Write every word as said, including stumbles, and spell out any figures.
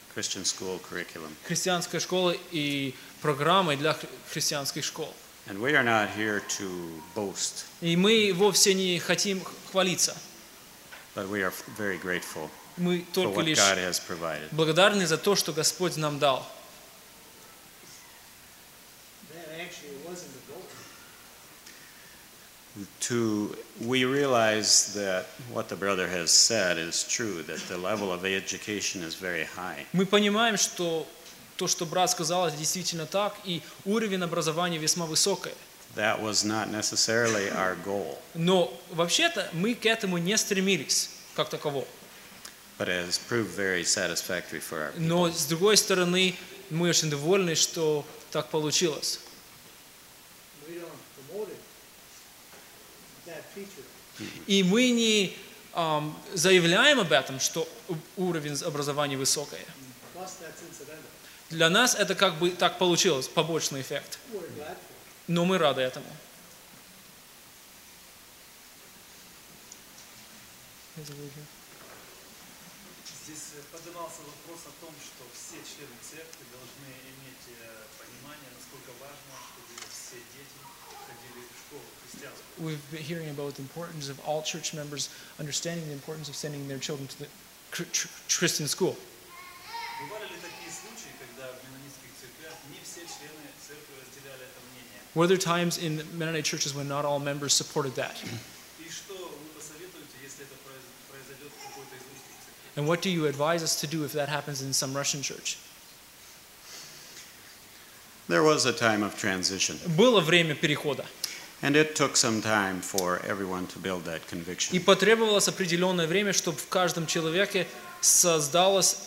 Christian school curriculum. христианской школы и программой для хри- христианских школ. And we are not here to boast, И мы вовсе не хотим хвалиться. but we are very grateful Мы for только what лишь God has provided. благодарны за то, что Господь нам дал. That actually wasn't the goal. To we realize that what the brother has said is true, that the level of education is very high. Мы понимаем, что то, что брат сказал, это действительно так, и уровень образования весьма высокий. That was not necessarily our goal, Но вообще-то мы к этому не стремились, как таково. but it has proved very satisfactory for our people. Но с другой стороны, мы очень довольны, что так получилось. We don't promote it. That feature. И мы не ам, заявляем об этом, что у- уровень образования высокий. Plus, that's incidental. Для нас это как бы так получилось, побочный эффект. We're glad for it. Но мы рады этому. Здесь э, поднимался вопрос о том, что все члены церкви должны иметь э, понимание, насколько важно, чтобы все дети ходили в школу христианскую. We've been hearing about the importance of all church members understanding the importance of sending their children to the cr- tr- Christian school. Бывали ли такие случаи, когда в менонитских церквях не все члены церкви разделяли это мнение? Were there times in Mennonite churches when not all members supported that? И что вы посоветуете, если это произ- произойдет в какой-то из русских церквей? And what do you advise us to do if that happens in some Russian church? There was a time of transition, Было время перехода, and it took some time for everyone to build that и conviction. потребовалось определенное время, чтобы в каждом человеке создалось